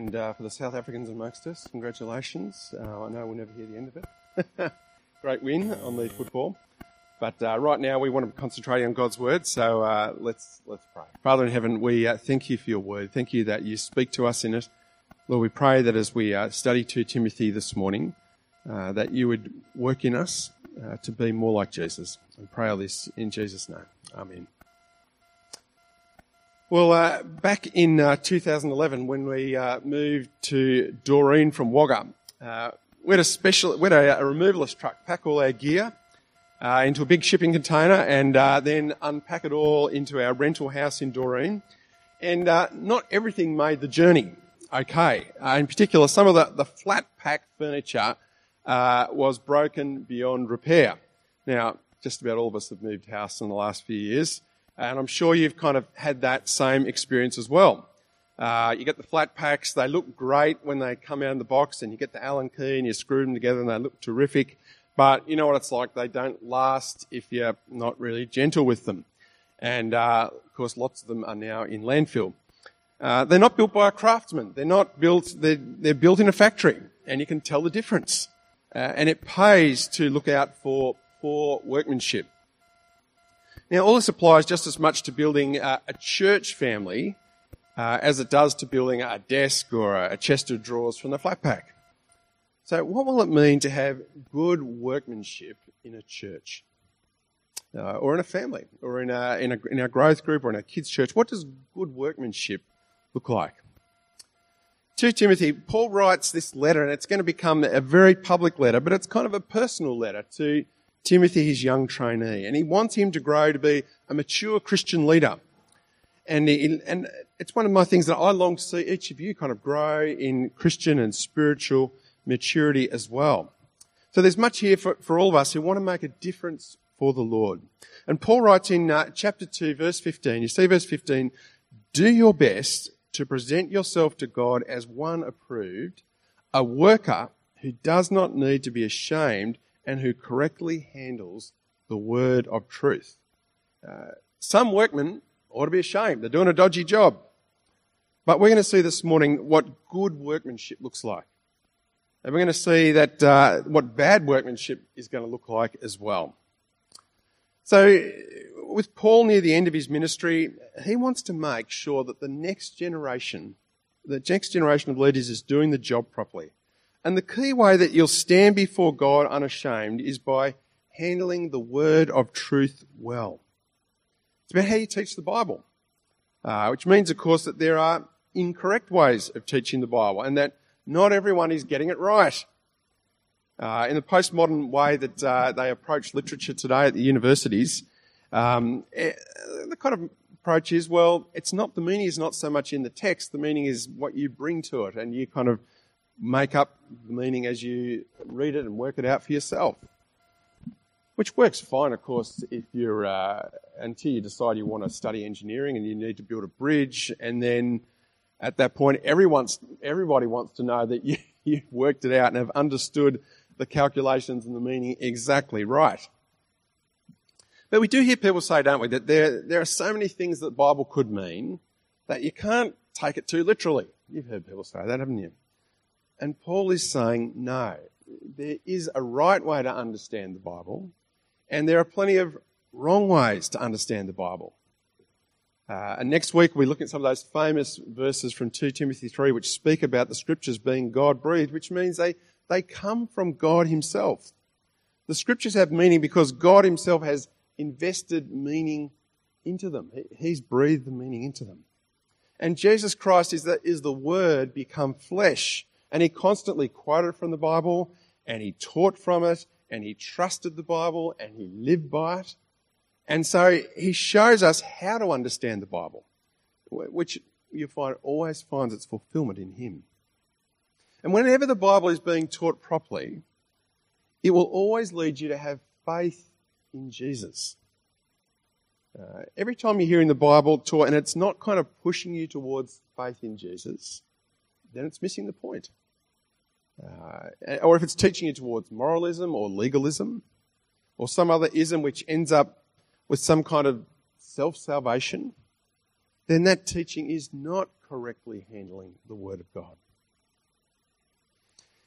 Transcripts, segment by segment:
And for the South Africans amongst us, congratulations. I know we'll never hear the end of it. Great win on the football. But right now we want to concentrate on God's word, so let's pray. Father in heaven, we thank you for your word. Thank you that you speak to us in it. Lord, we pray that as we study 2 Timothy this morning, that you would work in us to be more like Jesus. And pray all this in Jesus' name. Amen. Well, back in 2011, when we moved to Doreen from Wagga, we had a removalist truck pack all our gear into a big shipping container and then unpack it all into our rental house in Doreen. And not everything made the journey okay. In particular, some of the flat pack furniture was broken beyond repair. Now, just about all of us have moved house in the last few years. And I'm sure you've kind of had that same experience as well. You get the flat packs, they look great when they come out of the box, and you get the Allen key and you screw them together and they look terrific. But you know what it's like, they don't last if you're not really gentle with them. And of course, lots of them are now in landfill. They're not built by a craftsman. They're built in a factory, and you can tell the difference. And it pays to look out for poor workmanship. Now, all this applies just as much to building a church family as it does to building a desk or a chest of drawers from the flat pack. So what will it mean to have good workmanship in a church or in a family or in our growth group or in our kids' church? What does good workmanship look like? To Timothy, Paul writes this letter, and it's going to become a very public letter, but it's kind of a personal letter to Timothy, his young trainee, and he wants him to grow to be a mature Christian leader. And it's one of my things that I long to see each of you kind of grow in Christian and spiritual maturity as well. So there's much here for all of us who want to make a difference for the Lord. And Paul writes in chapter 2, verse 15, you see verse 15, do your best to present yourself to God as one approved, a worker who does not need to be ashamed and who correctly handles the word of truth. Some workmen ought to be ashamed. They're doing a dodgy job. But we're going to see this morning what good workmanship looks like. And we're going to see that what bad workmanship is going to look like as well. So with Paul near the end of his ministry, he wants to make sure that the next generation of leaders is doing the job properly. And the key way that you'll stand before God unashamed is by handling the word of truth well. It's about how you teach the Bible, which means, of course, that there are incorrect ways of teaching the Bible and that not everyone is getting it right. In the postmodern way that they approach literature today at the universities, the kind of approach is, well, the meaning is not so much in the text, the meaning is what you bring to it, and you kind of make up the meaning as you read it and work it out for yourself. Which works fine, of course, if you're until you decide you want to study engineering and you need to build a bridge, and then at that point everybody wants to know that you've worked it out and have understood the calculations and the meaning exactly right. But we do hear people say, don't we, that there are so many things that the Bible could mean that you can't take it too literally. You've heard people say that, haven't you? And Paul is saying, no, there is a right way to understand the Bible, and there are plenty of wrong ways to understand the Bible. And next week we look at some of those famous verses from 2 Timothy 3 which speak about the Scriptures being God-breathed, which means they come from God himself. The Scriptures have meaning because God himself has invested meaning into them. He's breathed the meaning into them. And Jesus Christ is the Word become flesh. And he constantly quoted from the Bible, and he taught from it, and he trusted the Bible, and he lived by it. And so he shows us how to understand the Bible, which you find always finds its fulfillment in him. And whenever the Bible is being taught properly, it will always lead you to have faith in Jesus. Every time you're hearing the Bible taught and it's not kind of pushing you towards faith in Jesus, then it's missing the point. Or if it's teaching you towards moralism or legalism or some other ism which ends up with some kind of self-salvation, then that teaching is not correctly handling the Word of God.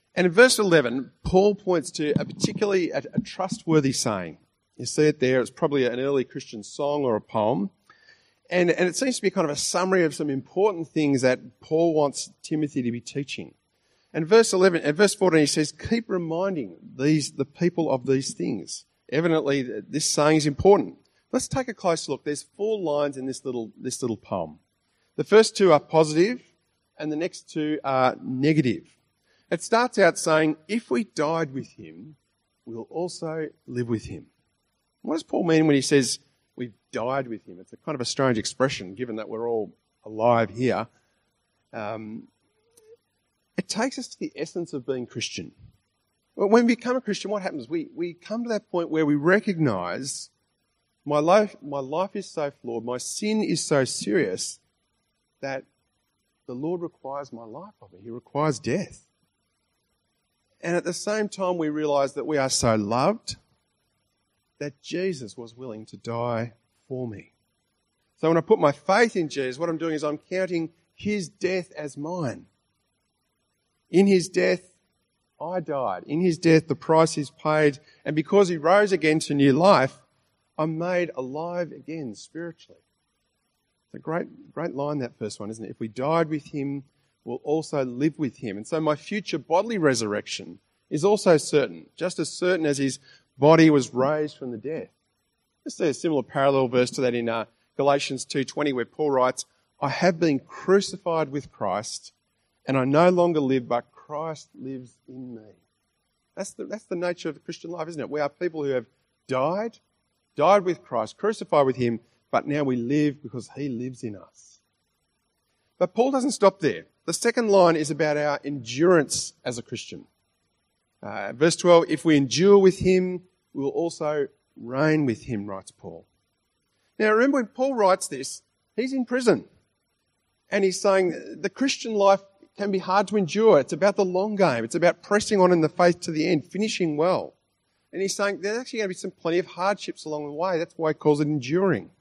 And in verse 11, Paul points to a particularly a trustworthy saying. You see it there. It's probably an early Christian song or a poem. And it seems to be kind of a summary of some important things that Paul wants Timothy to be teaching. And verse 14, he says, keep reminding the people of these things. Evidently, this saying is important. Let's take a close look. There's 4 lines in this little poem. The first 2 are positive, and the next 2 are negative. It starts out saying, if we died with him, we'll also live with him. What does Paul mean when he says we've died with him? It's a kind of a strange expression, given that we're all alive here. It takes us to the essence of being Christian. When we become a Christian, what happens? We come to that point where we recognise my life is so flawed, my sin is so serious that the Lord requires my life of me. He requires death. And at the same time, we realise that we are so loved that Jesus was willing to die for me. So when I put my faith in Jesus, what I'm doing is I'm counting his death as mine. In his death, I died. In his death, the price is paid. And because he rose again to new life, I'm made alive again spiritually. It's a great line, that first one, isn't it? If we died with him, we'll also live with him. And so my future bodily resurrection is also certain, just as certain as his body was raised from the dead. Let's see a similar parallel verse to that in Galatians 2:20, where Paul writes, I have been crucified with Christ, and I no longer live, but Christ lives in me. That's the nature of the Christian life, isn't it? We are people who have died with Christ, crucified with him, but now we live because he lives in us. But Paul doesn't stop there. The second line is about our endurance as a Christian. Verse 12, if we endure with him, we will also reign with him, writes Paul. Now remember, when Paul writes this, he's in prison. And he's saying the Christian life can be hard to endure. It's about the long game. It's about pressing on in the faith to the end, finishing well. And he's saying there's actually going to be plenty of hardships along the way. That's why he calls it enduring.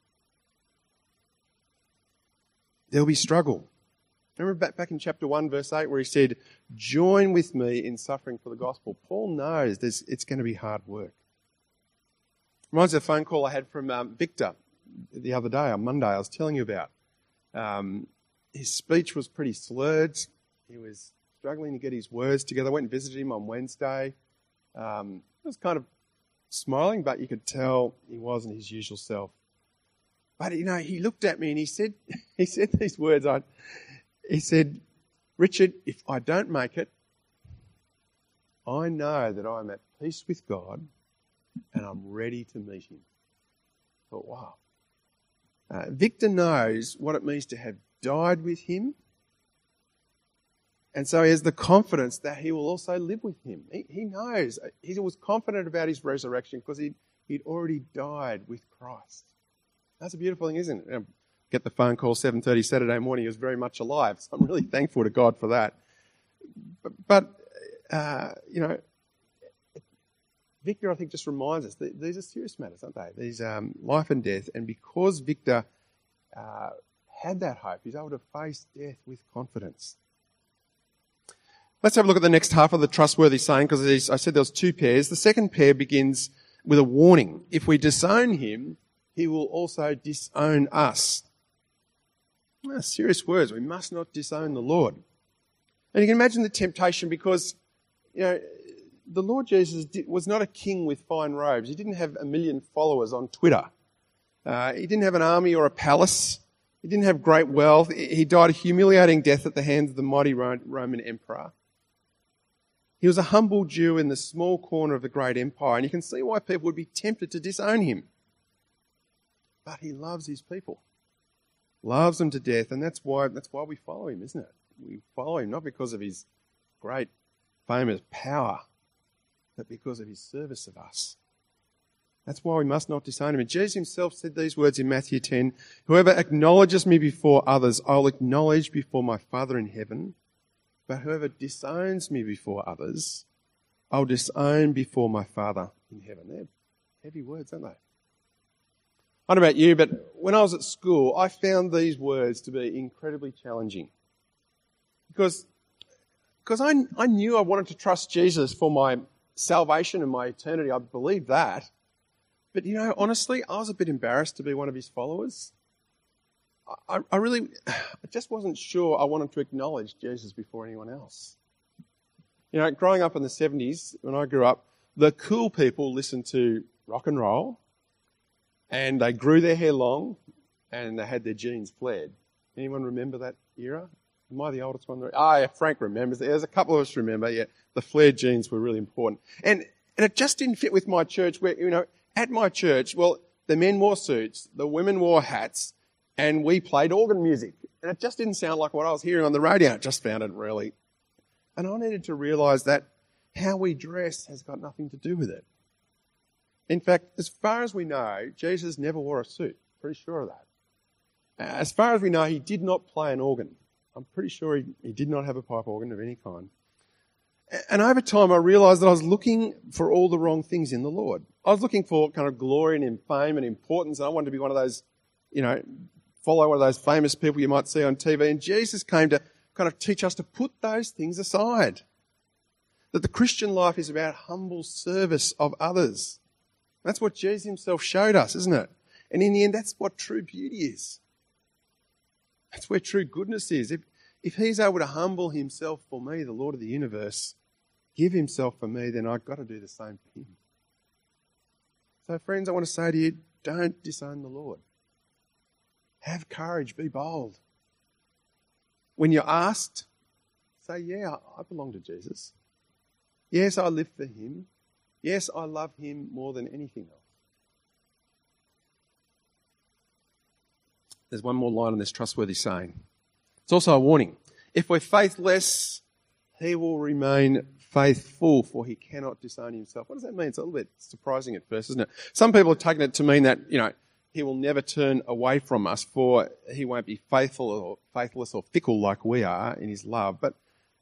There'll be struggle. Remember back in chapter 1, verse 8, where he said, join with me in suffering for the gospel. Paul knows it's going to be hard work. Reminds me of a phone call I had from Victor the other day, on Monday, I was telling you about. His speech was pretty slurred. He was struggling to get his words together. I went and visited him on Wednesday. He was kind of smiling, but you could tell he wasn't his usual self. But, he looked at me and he said these words. He said, Richard, if I don't make it, I know that I'm at peace with God and I'm ready to meet him. I thought, wow. Victor knows what it means to have died with him, and so he has the confidence that he will also live with him. He knows. He was confident about his resurrection because he'd already died with Christ. That's a beautiful thing, isn't it? Get the phone call 7:30 Saturday morning. He was very much alive. So I'm really thankful to God for that. But Victor, I think, just reminds us that these are serious matters, aren't they? These life and death. And because Victor had that hope, he's able to face death with confidence. Let's have a look at the next half of the trustworthy saying, because I said there was 2 pairs. The second pair begins with a warning. If we disown him, he will also disown us. Serious words. We must not disown the Lord. And you can imagine the temptation, because, the Lord Jesus was not a king with fine robes. He didn't have 1 million followers on Twitter. He didn't have an army or a palace. He didn't have great wealth. He died a humiliating death at the hands of the mighty Roman emperor. He was a humble Jew in the small corner of the great empire, and you can see why people would be tempted to disown him. But he loves his people, loves them to death, and that's why we follow him, isn't it? We follow him not because of his great famous power, but because of his service of us. That's why we must not disown him. And Jesus himself said these words in Matthew 10, whoever acknowledges me before others, I'll acknowledge before my Father in heaven. But whoever disowns me before others, I'll disown before my Father in heaven. They're heavy words, aren't they? I don't know about you, but when I was at school, I found these words to be incredibly challenging. Because because I knew I wanted to trust Jesus for my salvation and my eternity. I believed that. But, honestly, I was a bit embarrassed to be one of his followers. I just wasn't sure I wanted to acknowledge Jesus before anyone else. Growing up in the 70s, when I grew up, the cool people listened to rock and roll, and they grew their hair long, and they had their jeans flared. Anyone remember that era? Am I the oldest one? Yeah, Frank remembers. There's a couple of us remember. Yeah, the flared jeans were really important. And it just didn't fit with my church where, at my church, well, the men wore suits, the women wore hats, and we played organ music. And it just didn't sound like what I was hearing on the radio. I just found it really. And I needed to realise that how we dress has got nothing to do with it. In fact, as far as we know, Jesus never wore a suit. Pretty sure of that. As far as we know, he did not play an organ. I'm pretty sure he did not have a pipe organ of any kind. And over time, I realised that I was looking for all the wrong things in the Lord. I was looking for kind of glory and fame and importance, and I wanted to be one of those, follow one of those famous people you might see on TV. And Jesus came to kind of teach us to put those things aside. That the Christian life is about humble service of others. That's what Jesus himself showed us, isn't it? And in the end, that's what true beauty is. That's where true goodness is. If he's able to humble himself for me, the Lord of the universe, give himself for me, then I've got to do the same for him. So friends, I want to say to you, don't disown the Lord. Have courage, be bold. When you're asked, say, yeah, I belong to Jesus. Yes, I live for him. Yes, I love him more than anything else. There's one more line on this trustworthy saying. It's also a warning. If we're faithless, he will remain faithful, for he cannot disown himself. What does that mean? It's a little bit surprising at first, isn't it? Some people have taken it to mean that, he will never turn away from us, for he won't be faithful or faithless or fickle like we are in his love. But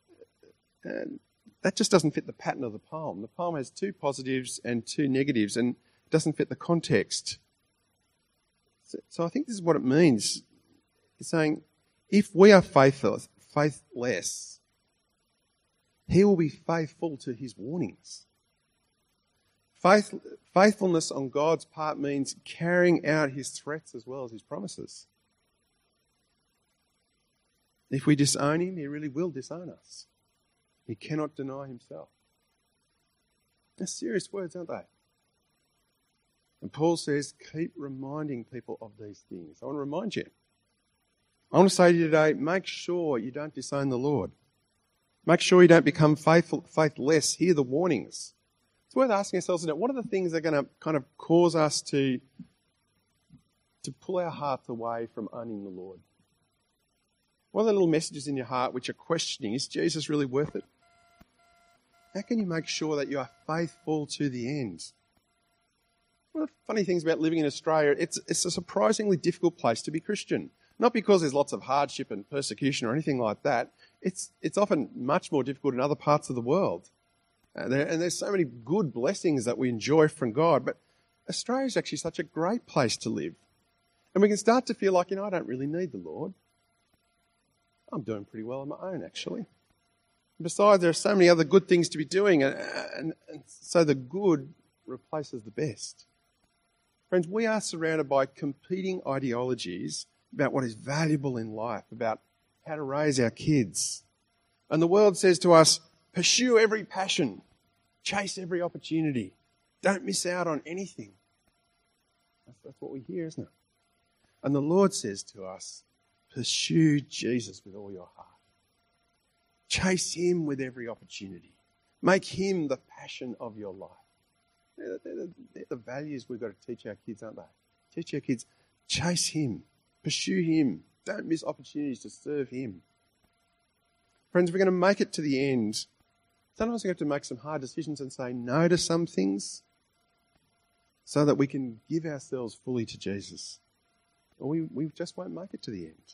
that just doesn't fit the pattern of the poem. The poem has two positives and two negatives, and it doesn't fit the context. So I think this is what it means. It's saying, if we are faithless, he will be faithful to his warnings. Faithfulness on God's part means carrying out his threats as well as his promises. If we disown him, he really will disown us. He cannot deny himself. They're serious words, aren't they? And Paul says, keep reminding people of these things. I want to remind you. I want to say to you today, make sure you don't disown the Lord. Make sure you don't become faithless. Hear the warnings. It's worth asking ourselves, isn't it? What are the things that are going to kind of cause us to pull our hearts away from owning the Lord? What are the little messages in your heart which are questioning, is Jesus really worth it? How can you make sure that you are faithful to the end? One of the funny things about living in Australia, it's a surprisingly difficult place to be Christian. Not because there's lots of hardship and persecution or anything like that. It's often much more difficult in other parts of the world. And there's so many good blessings that we enjoy from God. But Australia is actually such a great place to live. And we can start to feel like, I don't really need the Lord. I'm doing pretty well on my own, actually. Besides, there are so many other good things to be doing. And so the good replaces the best. Friends, we are surrounded by competing ideologies about what is valuable in life, about how to raise our kids. And the world says to us, pursue every passion, chase every opportunity, don't miss out on anything. That's what we hear, isn't it? And the Lord says to us, pursue Jesus with all your heart. Chase him with every opportunity. Make him the passion of your life. They're the values we've got to teach our kids, aren't they? Teach our kids, chase him, pursue him, don't miss opportunities to serve him. Friends, we're going to make it to the end. Sometimes we have to make some hard decisions and say no to some things so that we can give ourselves fully to Jesus. Or we just won't make it to the end.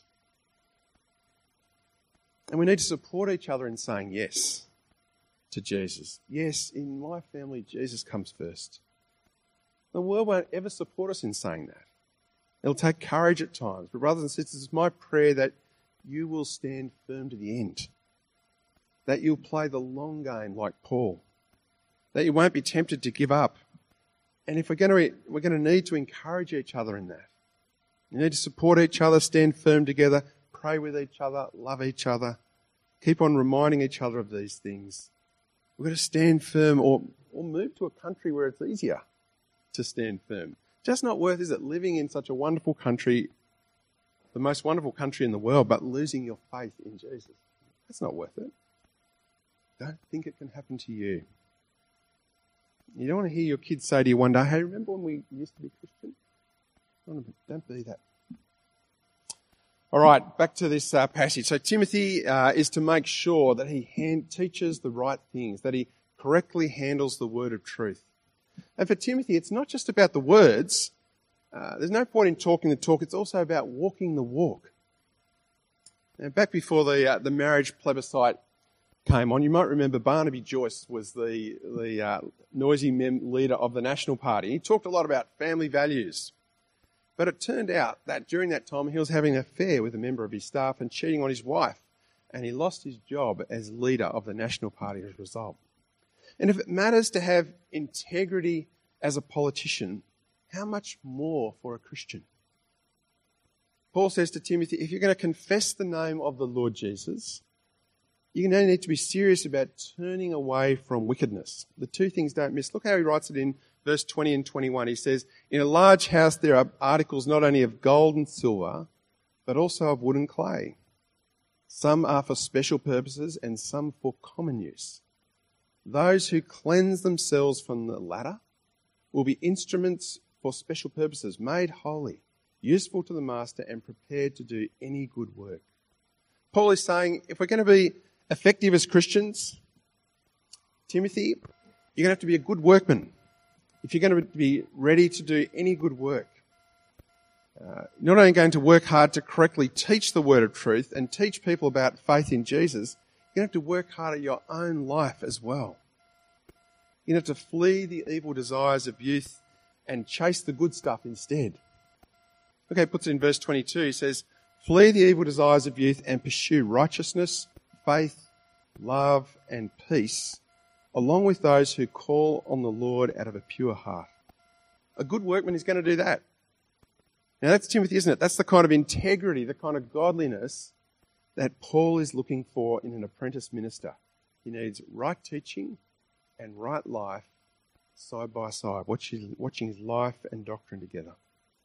And we need to support each other in saying yes to Jesus. Yes, in my family, Jesus comes first. The world won't ever support us in saying that. It'll take courage at times. But brothers and sisters, it's my prayer that you will stand firm to the end. that you'll play the long game like Paul, that you won't be tempted to give up. And if we're going to need to encourage each other in that. You need to support each other, stand firm together, pray with each other, love each other, keep on reminding each other of these things. We've got to stand firm or move to a country where it's easier to stand firm. Just not worth, is it, living in such a wonderful country, the most wonderful country in the world, but losing your faith in Jesus? That's not worth it. Don't think it can happen to you. You don't want to hear your kids say to you one day, hey, remember when we used to be Christian? Don't be that. All right, back to this passage. So Timothy is to make sure that he teaches the right things, that he correctly handles the word of truth. And for Timothy, it's not just about the words. There's no point in talking the talk. It's also about walking the walk. Now, back before the marriage plebiscite came on, you might remember Barnaby Joyce was the noisy leader of the National Party. He talked a lot about family values. But it turned out that during that time he was having an affair with a member of his staff and cheating on his wife. And he lost his job as leader of the National Party as a result. And if it matters to have integrity as a politician, how much more for a Christian? Paul says to Timothy, if you're going to confess the name of the Lord Jesus, you're going to need to be serious about turning away from wickedness. The two things don't miss. Look how he writes it in verse 20 and 21. He says, in a large house there are articles not only of gold and silver, but also of wood and clay. Some are for special purposes and some for common use. Those who cleanse themselves from the latter will be instruments for special purposes, made holy, useful to the master and prepared to do any good work. Paul is saying, if we're going to be effective as Christians, Timothy, you're going to have to be a good workman. If you're going to be ready to do any good work, not only going to work hard to correctly teach the word of truth and teach people about faith in Jesus, you're going to have to work hard at your own life as well. You're going to have to flee the evil desires of youth and chase the good stuff instead. Okay, he puts it in verse 22. He says, flee the evil desires of youth and pursue righteousness, faith, love and peace, along with those who call on the Lord out of a pure heart. A good workman is going to do that. Now that's Timothy, isn't it? That's the kind of integrity, the kind of godliness that Paul is looking for in an apprentice minister. He needs right teaching and right life side by side, watching his life and doctrine together.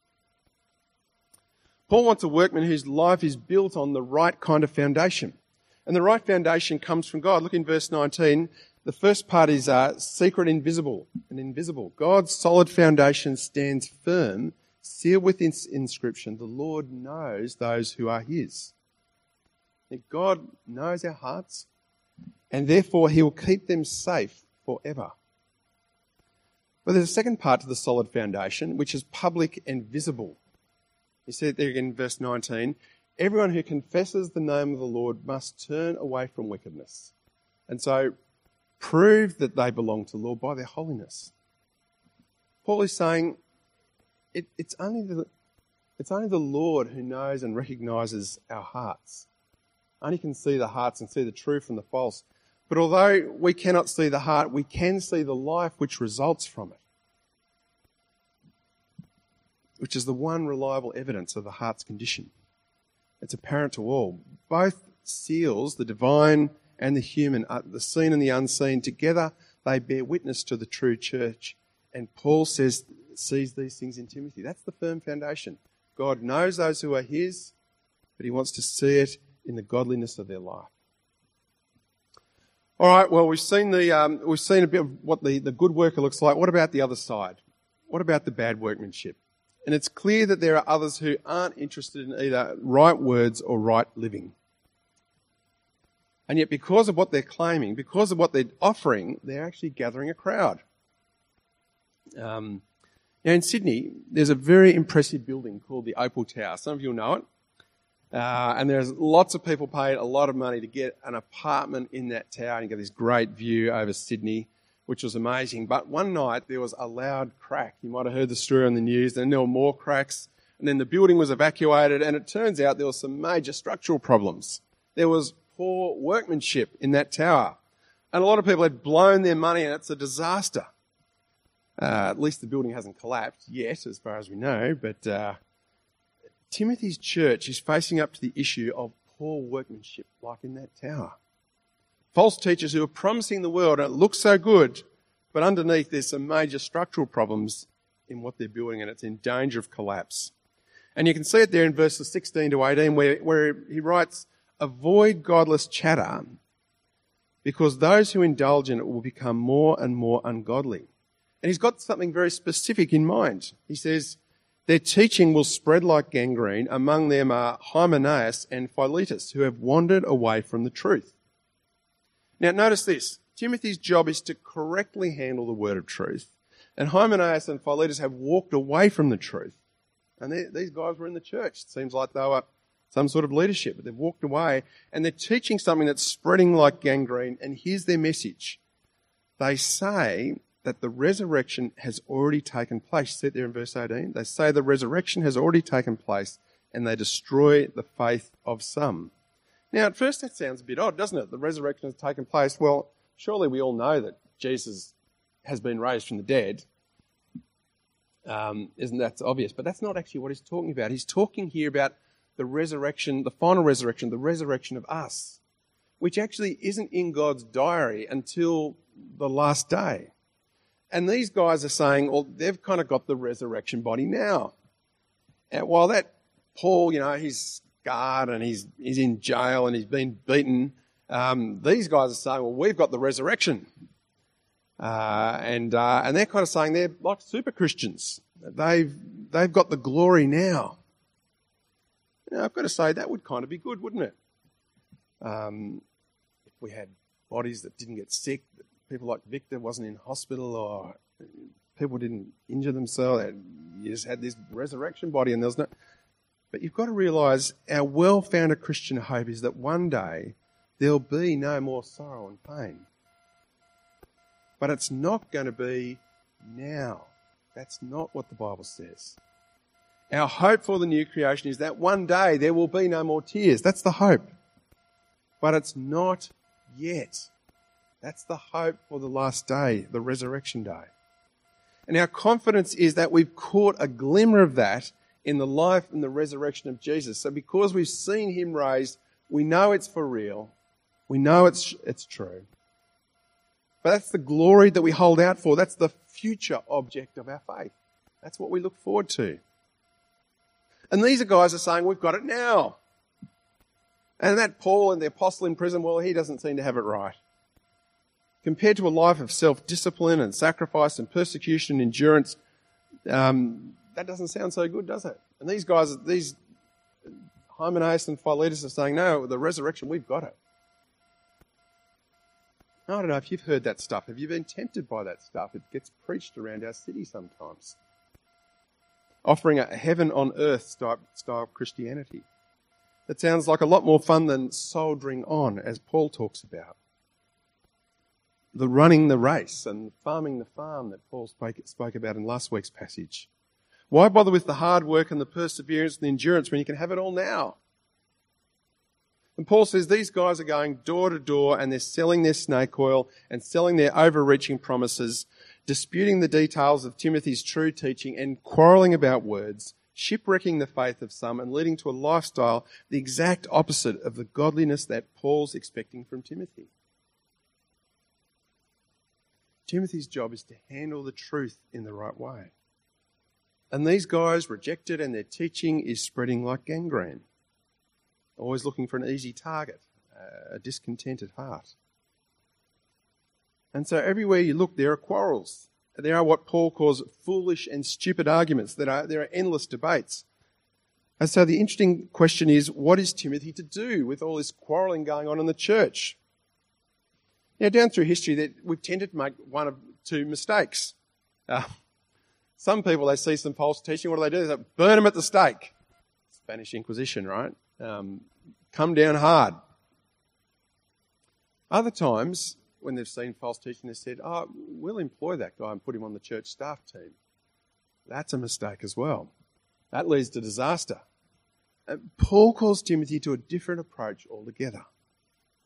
Paul wants a workman whose life is built on the right kind of foundation. And the right foundation comes from God. Look in verse 19. The first part is secret and invisible. God's solid foundation stands firm, sealed with inscription. The Lord knows those who are his. God knows our hearts, and therefore he will keep them safe forever. But there's a second part to the solid foundation, which is public and visible. He said there again in verse 19, everyone who confesses the name of the Lord must turn away from wickedness. And so prove that they belong to the Lord by their holiness. Paul is saying it's only the Lord who knows and recognises our hearts. Only can see the hearts and see the true from the false. But although we cannot see the heart, we can see the life which results from it, which is the one reliable evidence of the heart's condition. It's apparent to all. Both seals, the divine and the human, the seen and the unseen, together they bear witness to the true church. And Paul sees these things in Timothy. That's the firm foundation. God knows those who are his, but he wants to see it in the godliness of their life. All right, well, we've seen a bit of what the good worker looks like. What about the other side? What about the bad workmanship? And it's clear that there are others who aren't interested in either right words or right living. And yet because of what they're claiming, because of what they're offering, they're actually gathering a crowd. Now in Sydney, there's a very impressive building called the Opal Tower. Some of you will know it. And there's lots of people paid a lot of money to get an apartment in that tower and get this great view over Sydney, which was amazing. But one night there was a loud crack. You might have heard the story on the news. Then there were more cracks. And then the building was evacuated. And it turns out there were some major structural problems. There was poor workmanship in that tower. And a lot of people had blown their money and it's a disaster. At least the building hasn't collapsed yet, as far as we know, but Timothy's church is facing up to the issue of poor workmanship, like in that tower. False teachers who are promising the world, and it looks so good, but underneath there's some major structural problems in what they're building, and it's in danger of collapse. And you can see it there in verses 16 to 18, where he writes, "Avoid godless chatter, because those who indulge in it will become more and more ungodly." And he's got something very specific in mind. He says, "Their teaching will spread like gangrene. Among them are Hymenaeus and Philetus, who have wandered away from the truth." Now notice this. Timothy's job is to correctly handle the word of truth. And Hymenaeus and Philetus have walked away from the truth. And these guys were in the church. It seems like they were some sort of leadership, but they've walked away and they're teaching something that's spreading like gangrene. And here's their message. They say that the resurrection has already taken place. See it there in verse 18? They say the resurrection has already taken place and they destroy the faith of some. Now, at first that sounds a bit odd, doesn't it? The resurrection has taken place. Well, surely we all know that Jesus has been raised from the dead. Isn't that obvious? But that's not actually what he's talking about. He's talking here about the resurrection, the final resurrection, the resurrection of us, which actually isn't in God's diary until the last day. And these guys are saying, well, they've kind of got the resurrection body now. And while that Paul, he's scarred and he's in jail and he's been beaten, these guys are saying, well, we've got the resurrection. And they're kind of saying they're like super Christians. They've got the glory now. Now, I've got to say, that would kind of be good, wouldn't it? If we had bodies that didn't get sick, that people like Victor wasn't in hospital, or people didn't injure themselves. You just had this resurrection body and there's no... But you've got to realise our well-founded Christian hope is that one day there'll be no more sorrow and pain. But it's not going to be now. That's not what the Bible says. Our hope for the new creation is that one day there will be no more tears. That's the hope. But it's not yet. That's the hope for the last day, the resurrection day. And our confidence is that we've caught a glimmer of that in the life and the resurrection of Jesus. So because we've seen him raised, we know it's for real. We know it's true. But that's the glory that we hold out for. That's the future object of our faith. That's what we look forward to. And these guys are saying, we've got it now. And that Paul and the apostle in prison, well, he doesn't seem to have it right. Compared to a life of self-discipline and sacrifice and persecution and endurance, that doesn't sound so good, does it? And these guys, these Hymenaeus and Philetus are saying, no, the resurrection, we've got it. I don't know if you've heard that stuff. Have you been tempted by that stuff? It gets preached around our city sometimes. Offering a heaven on earth style Christianity. That sounds like a lot more fun than soldiering on, as Paul talks about. The running the race and farming the farm that Paul spoke about in last week's passage. Why bother with the hard work and the perseverance and the endurance when you can have it all now? And Paul says these guys are going door to door and they're selling their snake oil and selling their overreaching promises, disputing the details of Timothy's true teaching and quarrelling about words, shipwrecking the faith of some and leading to a lifestyle the exact opposite of the godliness that Paul's expecting from Timothy. Timothy's job is to handle the truth in the right way. And these guys reject it and their teaching is spreading like gangrene. Always looking for an easy target, a discontented heart. And so everywhere you look, there are quarrels. There are what Paul calls foolish and stupid arguments. There are endless debates. And so the interesting question is, what is Timothy to do with all this quarrelling going on in the church? Now, down through history, we've tended to make one of two mistakes. Some people, they see some false teaching, what do? They burn them at the stake. Spanish Inquisition, right? Come down hard. Other times, when they've seen false teaching, they've said, we'll employ that guy and put him on the church staff team. That's a mistake as well. That leads to disaster. Paul calls Timothy to a different approach altogether.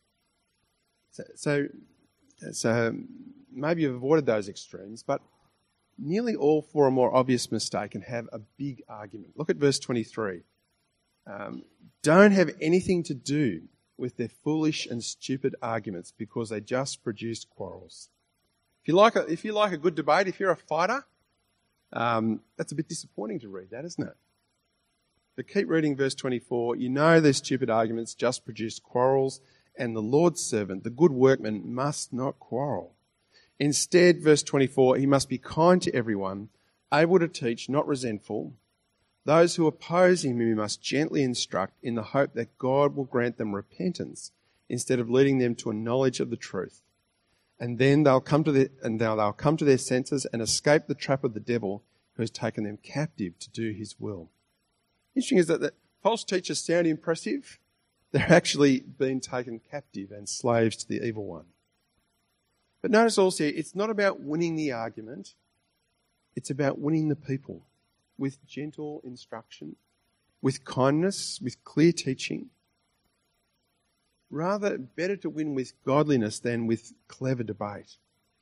So maybe you've avoided those extremes, but nearly all for a more obvious mistake can have a big argument. Look at verse 23. Don't have anything to do with their foolish and stupid arguments because they just produce quarrels. If you like a good debate, if you're a fighter, that's a bit disappointing to read that, isn't it? But keep reading verse 24. You know their stupid arguments just produce quarrels, and the Lord's servant, the good workman, must not quarrel. Instead, verse 24, he must be kind to everyone, able to teach, not resentful. Those who oppose him he must gently instruct in the hope that God will grant them repentance instead of leading them to a knowledge of the truth. And then they'll come to their senses and escape the trap of the devil who has taken them captive to do his will. Interesting is that false teachers sound impressive. They're actually being taken captive and slaves to the evil one. But notice also, it's not about winning the argument. It's about winning the people with gentle instruction, with kindness, with clear teaching. Rather, better to win with godliness than with clever debate.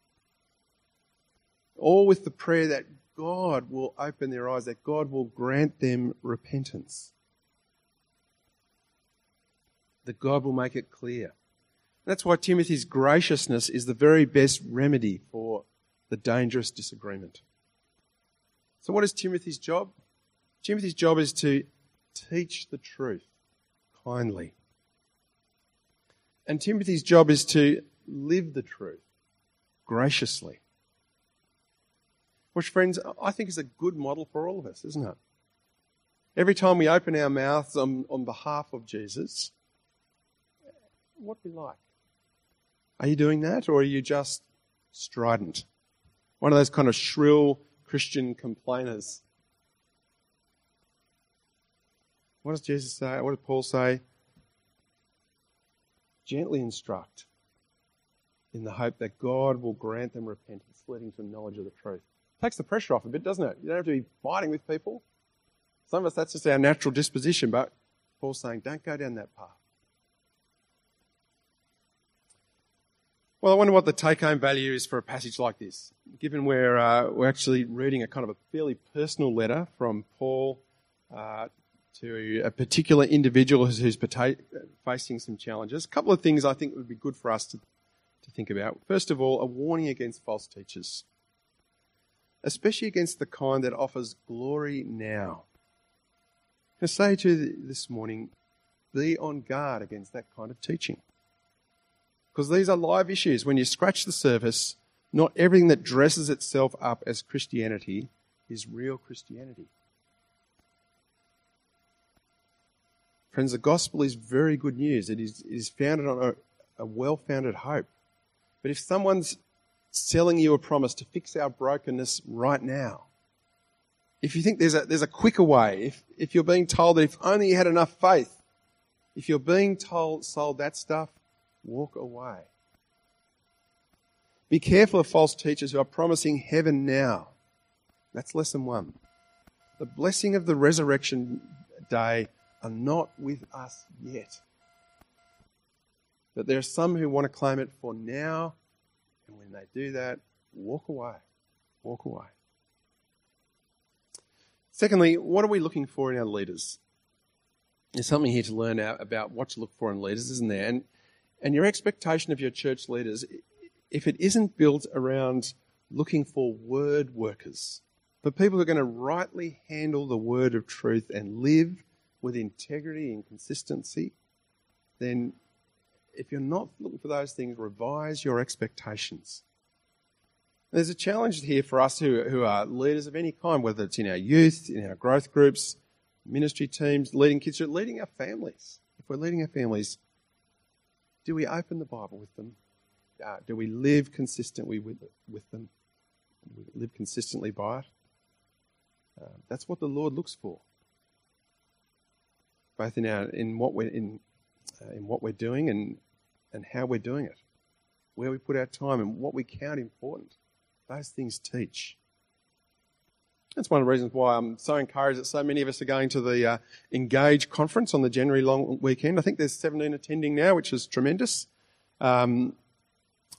All with the prayer that God will open their eyes, that God will grant them repentance. That God will make it clear. That's why Timothy's graciousness is the very best remedy for the dangerous disagreement. So what is Timothy's job? Timothy's job is to teach the truth kindly. And Timothy's job is to live the truth graciously. Which, friends, I think is a good model for all of us, isn't it? Every time we open our mouths on behalf of Jesus, what do we like? Are you doing that, or are you just strident? One of those kind of shrill Christian complainers. What does Jesus say? What did Paul say? Gently instruct in the hope that God will grant them repentance, leading to knowledge of the truth. Takes the pressure off a bit, doesn't it? You don't have to be fighting with people. Some of us, that's just our natural disposition, but Paul's saying, don't go down that path. Well, I wonder what the take-home value is for a passage like this, given we're actually reading a kind of a fairly personal letter from Paul to a particular individual who's facing some challenges. A couple of things I think would be good for us to think about. First of all, a warning against false teachers, especially against the kind that offers glory now. I say to you this morning, be on guard against that kind of teaching. Because these are live issues. When you scratch the surface, not everything that dresses itself up as Christianity is real Christianity. Friends, the gospel is very good news. It is founded on a well-founded hope. But if someone's selling you a promise to fix our brokenness right now, if you think there's a quicker way, if you're being told that if only you had enough faith, if you're being sold that stuff, walk away. Be careful of false teachers who are promising heaven now. That's lesson 1. The blessing of the resurrection day are not with us yet. But there are some who want to claim it for now, and when they do that, walk away. Walk away. Secondly, what are we looking for in our leaders? There's something here to learn about what to look for in leaders, isn't there? And your expectation of your church leaders, if it isn't built around looking for word workers, for people who are going to rightly handle the word of truth and live with integrity and consistency, then if you're not looking for those things, revise your expectations. There's a challenge here for us who are leaders of any kind, whether it's in our youth, in our growth groups, ministry teams, leading kids, or leading our families. If we're leading our families, do we open the Bible with them? Do we live consistently with them? Do we live consistently by it? That's what the Lord looks for, both in what we're doing and how we're doing it, where we put our time and what we count important. Those things teach. That's one of the reasons why I'm so encouraged that so many of us are going to the Engage conference on the January long weekend. I think there's 17 attending now, which is tremendous.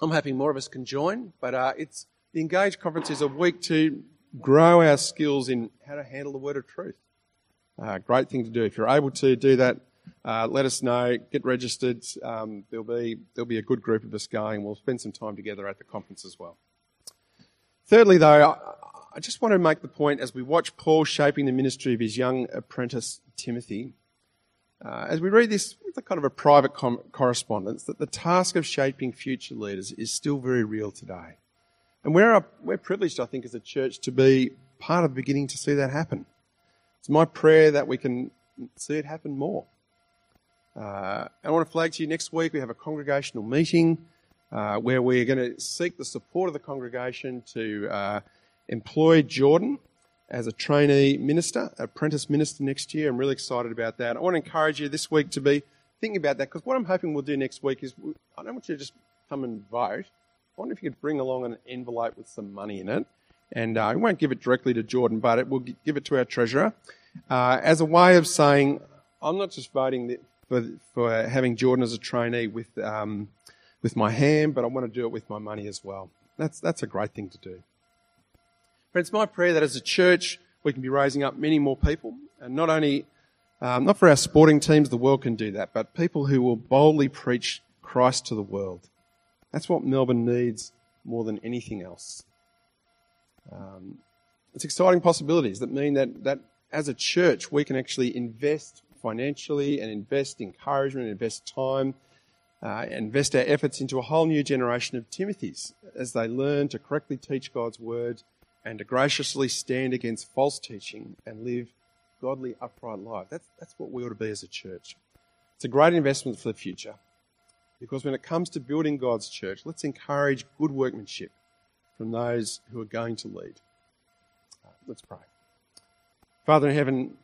I'm hoping more of us can join, but the Engage Conference is a week to grow our skills in how to handle the word of truth. Great thing to do. If you're able to do that, let us know. Get registered. There'll be a good group of us going. We'll spend some time together at the conference as well. Thirdly, though, I just want to make the point as we watch Paul shaping the ministry of his young apprentice Timothy, as we read this with a kind of a private correspondence, that the task of shaping future leaders is still very real today. And we're privileged, I think, as a church to be part of the beginning to see that happen. It's my prayer that we can see it happen more. I want to flag to you next week we have a congregational meeting where we're going to seek the support of the congregation to employ Jordan as a trainee minister, apprentice minister next year. I'm really excited about that. I want to encourage you this week to be thinking about that, because what I'm hoping we'll do next week is, I don't want you to just come and vote. I wonder if you could bring along an envelope with some money in it, and we won't give it directly to Jordan, but we'll give it to our treasurer as a way of saying, I'm not just voting for having Jordan as a trainee with my hand, but I want to do it with my money as well. That's a great thing to do. Friends, my prayer that as a church we can be raising up many more people, and not only not for our sporting teams, the world can do that, but people who will boldly preach Christ to the world. That's what Melbourne needs more than anything else. It's exciting possibilities that mean that as a church we can actually invest financially and invest encouragement, invest time, invest our efforts into a whole new generation of Timothys as they learn to correctly teach God's word and to graciously stand against false teaching and live godly, upright lives. That's what we ought to be as a church. It's a great investment for the future, because when it comes to building God's church, let's encourage good workmanship from those who are going to lead. Let's pray. Father in heaven,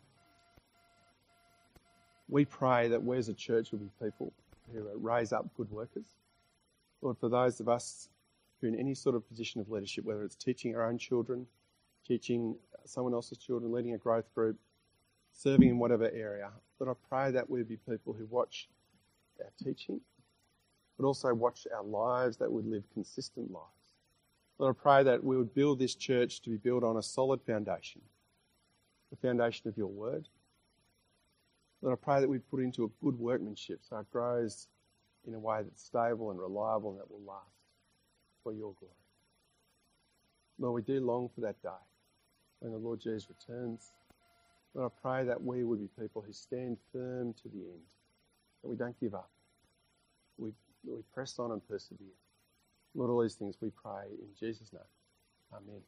we pray that we as a church will be people who raise up good workers. Lord, for those of us who are in any sort of position of leadership, whether it's teaching our own children, teaching someone else's children, leading a growth group, serving in whatever area, Lord, I pray that we be people who watch our teaching, but also watch our lives, that would live consistent lives. Lord, I pray that we would build this church to be built on a solid foundation, the foundation of your word. Lord, I pray that we put into a good workmanship so it grows in a way that's stable and reliable and that will last for your glory. Lord, we do long for that day when the Lord Jesus returns. Lord, I pray that we would be people who stand firm to the end, that we don't give up. We press on and persevere. Lord, all these things we pray in Jesus' name. Amen.